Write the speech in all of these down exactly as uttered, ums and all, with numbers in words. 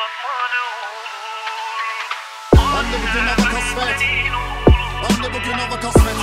Anne bugün hava kasvet. Anne bugün hava kasvet.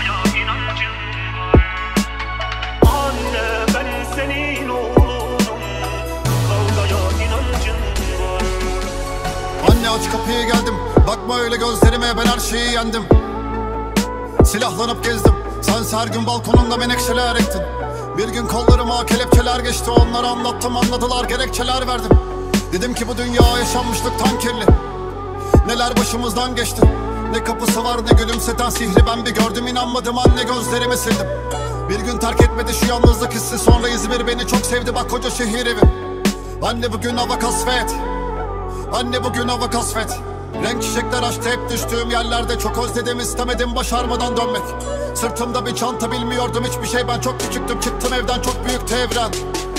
Anne ben senin oğlunum, kavgaya inancın var. Anne aç kapıyı geldim, bakma öyle gözlerime, ben her şeyi yendim. Silahlanıp gezdim, sen her gün balkonunda menekşeler ektin. Bir gün kollarıma kelepçeler geçti, onlara anlattım, anladılar, gerekçeler verdim. Dedim ki bu dünya yaşanmışlıktan kirli. Neler başımızdan geçti. Ne kapısı var ne gülümseten sihri ben bir gördüm, inanmadım, anne gözlerimi sildim. Bir gün terk etmedi şu yalnızlık hissi, sonra İzmir beni çok sevdi, bak koca şehir evim. Anne bugün hava kasvet. Anne bugün hava kasvet. Renk çiçekler açtı hep düştüğüm yerlerde, çok özledim, istemedim başarmadan dönmek. Sırtımda bir çanta, bilmiyordum hiçbir şey, ben çok küçüktüm, çıktım evden, çok büyüktü evren.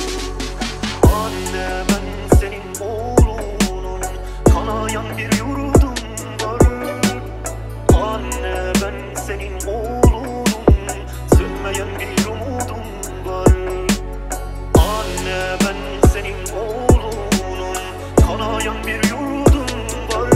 Anne ben senin oğlunum, kanayan bir yurdum var. Anne ben senin oğlunum, sönmeyen bir umudum var. Anne ben senin oğlunum, kanayan bir yurdum var.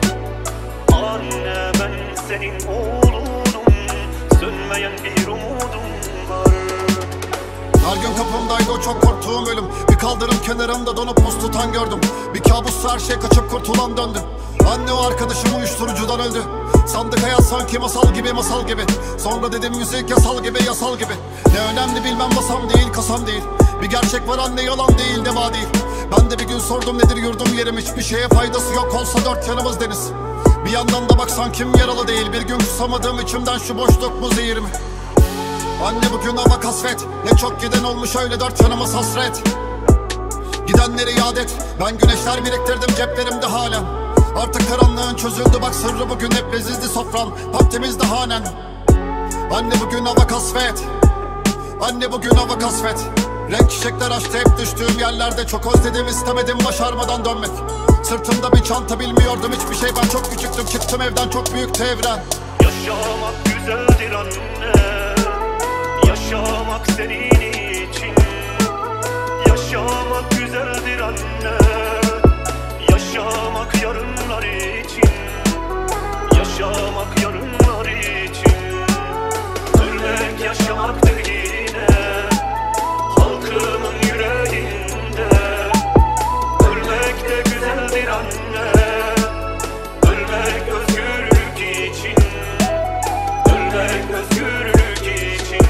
Anne ben senin oğlunum, sönmeyen bir umudum var. Her gün kapımdaydı o çok korktuğum ölüm. Bir kaldırım kenarımda donup buz tutan gördüm. Bir kabus, her şey kaçıp kurtulan döndü. Anne o arkadaşım uyuşturucudan öldü. Sandık hayat sanki masal gibi, masal gibi. Sonra dedim müzik yasal gibi, yasal gibi. Ne önemli bilmem, basam değil kasam değil. Bir gerçek var anne, yalan değil, deva değil. Ben de bir gün sordum nedir yurdum yerim, hiçbir şeye faydası yok olsa dört yanımız deniz. Bir yandan da baksan kim yaralı değil. Bir gün kusamadığım içimden şu boşluk mu zehir mi? Anne bugün hava kasvet. Ne çok giden olmuş öyle, dört yanımız hasret. Gidenleri iade et. Ben güneşler biriktirdim ceplerimde halen. Artık karanlığın çözüldü, bak sırrı bugün hep lezizli sofran, vaktimizde hanen. Anne bugün hava kasvet. Anne bugün hava kasvet. Renk çiçekler açtı hep düştüğüm yerlerde, çok özledim, istemedim başarmadan dönmek. Sırtımda bir çanta, bilmiyordum hiçbir şey, ben çok küçüktüm, çıktım evden, çok büyüktü evren. Yaşamak güzeldir anne, yaşamak senin için. Yaşamak güzeldir anne, yaşamak yarınlar için. Yaşamak yarınlar için. Ölmek yaşamaktır yine, halkımın yüreğinde. Ölmek de güzeldir anne, ölmek özgürlük için. Ölmek özgürlük için.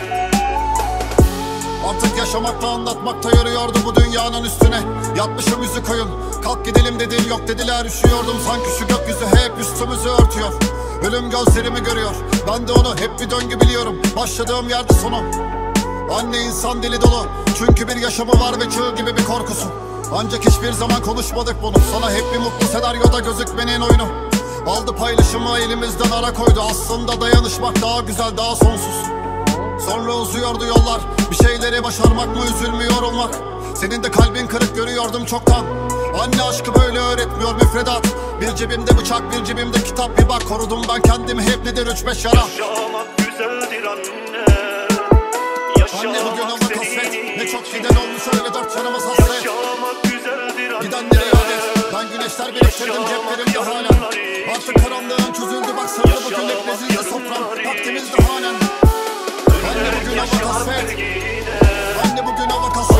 Artık yaşamakta, anlatmakta yürüyordu bu dünyanın üstüne. Yatmışım yüzü koyun, kalk gidelim dedim, yok dediler, üşüyordum. Sanki şu gökyüzü hep üstümüzü örtüyor. Ölüm gözlerimi görüyor, ben de onu hep bir döngü biliyorum. Başladığım yerde sonu. Anne insan dili dolu, çünkü bir yaşamı var ve çığ gibi bir korkusu. Ancak hiçbir zaman konuşmadık bunu, sana hep bir mutlu senaryoda gözükmenin oyunu. Aldı paylaşımı elimizden, ara koydu. Aslında dayanışmak daha güzel, daha sonsuz. Sonra uzuyordu yollar, bir şeyleri başarmak mı, üzülmüyor olmak. Senin de kalbin kırık görüyordum çoktan. Anne aşkı böyle öğretmiyor müfredat. Bir cebimde bıçak, bir cebimde kitap, bir bak korudum ben kendimi hep, nedir üç beş yara. Yaşamak güzeldir anne, Anne bugün hava kasvet. Ne çok giden olmuş öyle, dört yanımız hasret. yaşamak güzeldir anne, Gidenleri iade et. Ben güneşler biriktirdim ceplerimde halen. Artık karanlığın çözüldü, bak sırrı bugün hep lezizli sofran, vaktimizde hanen. Anne bugün hava kasvet. Anne bugün hava kasvet.